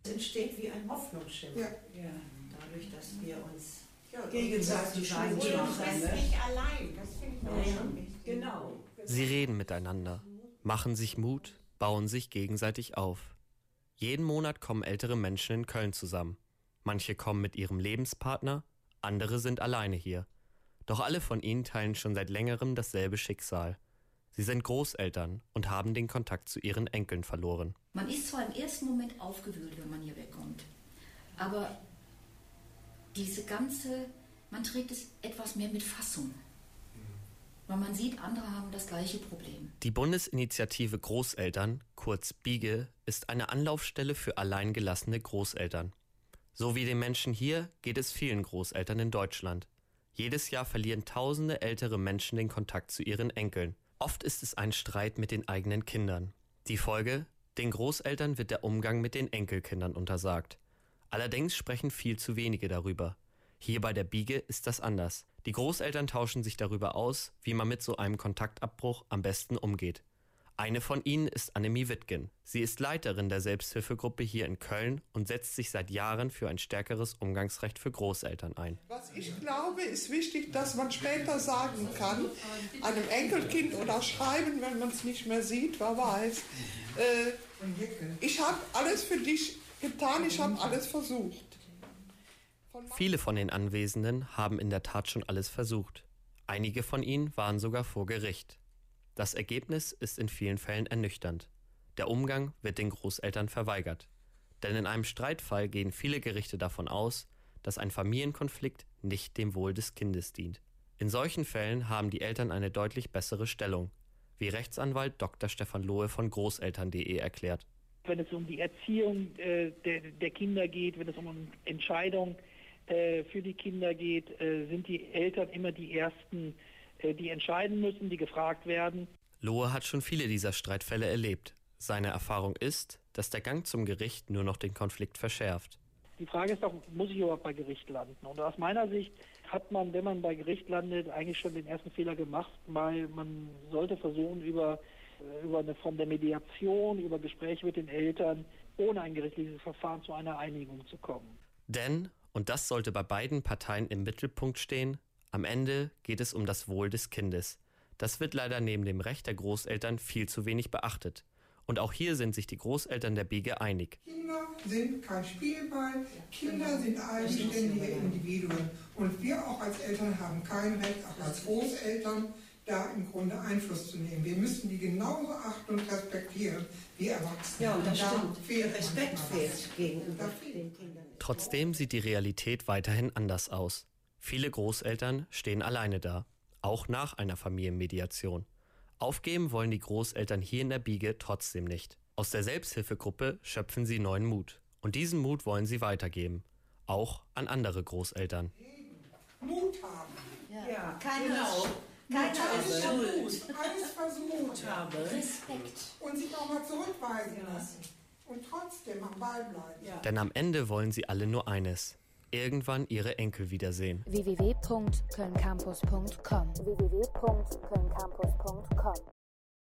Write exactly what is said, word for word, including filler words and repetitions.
Es entsteht wie ein Hoffnungsschimmer. Ja. Ja. Dadurch, dass wir uns ja, gegenseitig sein. Und Du bist nicht allein. Das finde ich auch ja. schon wichtig. Genau. Sie reden miteinander, machen sich Mut, bauen sich gegenseitig auf. Jeden Monat kommen ältere Menschen in Köln zusammen. Manche kommen mit ihrem Lebenspartner, andere sind alleine hier. Doch alle von ihnen teilen schon seit längerem dasselbe Schicksal. Sie sind Großeltern und haben den Kontakt zu ihren Enkeln verloren. Man ist zwar im ersten Moment aufgewühlt, wenn man hier wegkommt, aber diese ganze, man trägt es etwas mehr mit Fassung. Weil man sieht, andere haben das gleiche Problem. Die Bundesinitiative Großeltern, kurz BIGE, ist eine Anlaufstelle für alleingelassene Großeltern. So wie den Menschen hier geht es vielen Großeltern in Deutschland. Jedes Jahr verlieren tausende ältere Menschen den Kontakt zu ihren Enkeln. Oft ist es ein Streit mit den eigenen Kindern. Die Folge? Den Großeltern wird der Umgang mit den Enkelkindern untersagt. Allerdings sprechen viel zu wenige darüber. Hier bei der BIGE ist das anders. Die Großeltern tauschen sich darüber aus, wie man mit so einem Kontaktabbruch am besten umgeht. Eine von ihnen ist Annemie Wittgen. Sie ist Leiterin der Selbsthilfegruppe hier in Köln und setzt sich seit Jahren für ein stärkeres Umgangsrecht für Großeltern ein. Was ich glaube, ist wichtig, dass man später sagen kann, einem Enkelkind oder schreiben, wenn man es nicht mehr sieht, wer weiß, äh, ich habe alles für dich getan, ich habe alles versucht. Viele von den Anwesenden haben in der Tat schon alles versucht. Einige von ihnen waren sogar vor Gericht. Das Ergebnis ist in vielen Fällen ernüchternd. Der Umgang wird den Großeltern verweigert. Denn in einem Streitfall gehen viele Gerichte davon aus, dass ein Familienkonflikt nicht dem Wohl des Kindes dient. In solchen Fällen haben die Eltern eine deutlich bessere Stellung, wie Rechtsanwalt Doktor Stefan Lohe von Großeltern punkt de erklärt. Wenn es um die Erziehung äh, der, der Kinder geht, wenn es um Entscheidungen äh, für die Kinder geht, äh, sind die Eltern immer die Ersten, äh, die entscheiden müssen, die gefragt werden. Lohe hat schon viele dieser Streitfälle erlebt. Seine Erfahrung ist, dass der Gang zum Gericht nur noch den Konflikt verschärft. Die Frage ist doch, muss ich überhaupt bei Gericht landen? Und aus meiner Sicht hat man, wenn man bei Gericht landet, eigentlich schon den ersten Fehler gemacht, weil man sollte versuchen, über, über eine Form der Mediation, über Gespräche mit den Eltern, ohne ein gerichtliches Verfahren zu einer Einigung zu kommen. Denn, und das sollte bei beiden Parteien im Mittelpunkt stehen, am Ende geht es um das Wohl des Kindes. Das wird leider neben dem Recht der Großeltern viel zu wenig beachtet. Und auch hier sind sich die Großeltern der BIGE einig. Kinder sind kein Spielball, Kinder sind eigenständige Individuen. Und wir auch als Eltern haben kein Recht, auch als Großeltern, da im Grunde Einfluss zu nehmen. Wir müssen die genauso achten und respektieren wie Erwachsene. Ja, und das da stimmt. Fehlt Respekt fehlt gegenüber den Kindern. Trotzdem sieht die Realität weiterhin anders aus. Viele Großeltern stehen alleine da, auch nach einer Familienmediation. Aufgeben wollen die Großeltern hier in der BIGE trotzdem nicht. Aus der Selbsthilfegruppe schöpfen sie neuen Mut. Und diesen Mut wollen sie weitergeben. Auch an andere Großeltern. Mut haben. Ja, ja, keine genau. Keine alles Schuld. Alles versucht. Habe. Respekt. Und sich auch mal zurückweisen lassen. Und trotzdem am Ball bleiben. Ja. Denn am Ende wollen sie alle nur eines: irgendwann ihre Enkel wiedersehen. w w w punkt köln campus punkt com w w w punkt köln campus punkt com